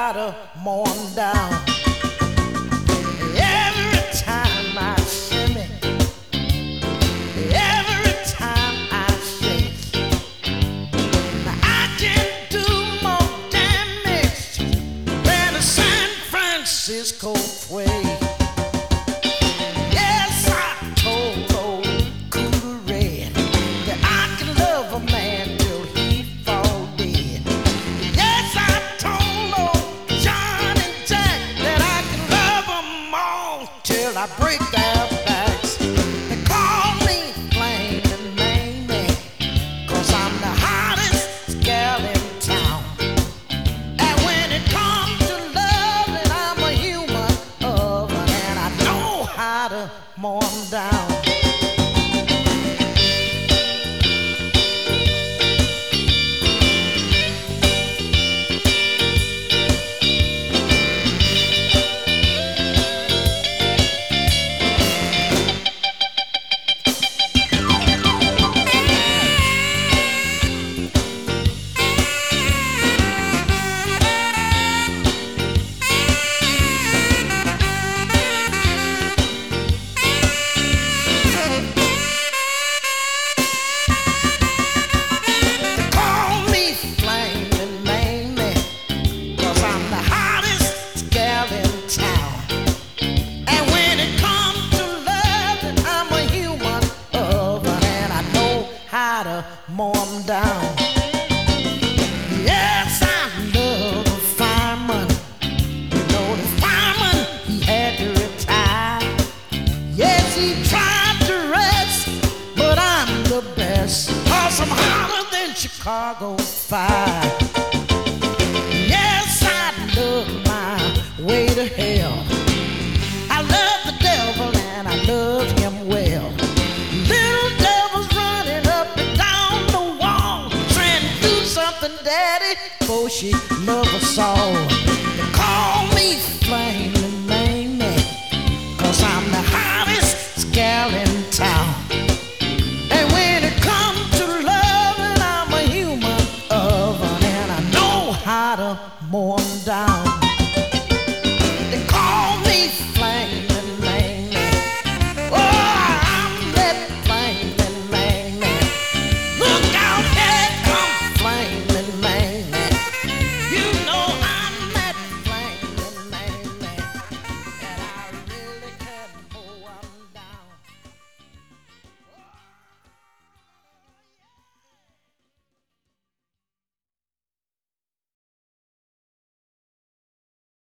how to mow 'em down. Every time I shimmy, every time I shake, I can do more damage than a San Francisco quake. Yes, I told old Cooler Red that I can love a man till he fall dead. Yes, I told old John and Jack that I can love 'em all till I break their backs. They call me Flaming Mamie, 'cause I'm the hottest gal in town. And when it comes to loving, I'm a human oven, and I know how to mow 'em down. Call me Flaming Mamie, 'cause I'm the hottest gal in town. And when it comes to loving, I'm a human oven, and I know how to mow 'em down. Yes, I love a fireman. You know the fireman, he had to retire. Yes, he tried to rest, but I'm the best, 'cause I'm hotter than Chicago fire. Yes, I love my way to hell. I love the devil and I love him well. Little devil's running up and down the wall, trying to do something, daddy, before she love us all. They call me Flaming Mamie, 'cause I'm the hottest gal in town. And when it comes to loving, I'm a human oven, and I know how to mow 'em down. They call me Flaming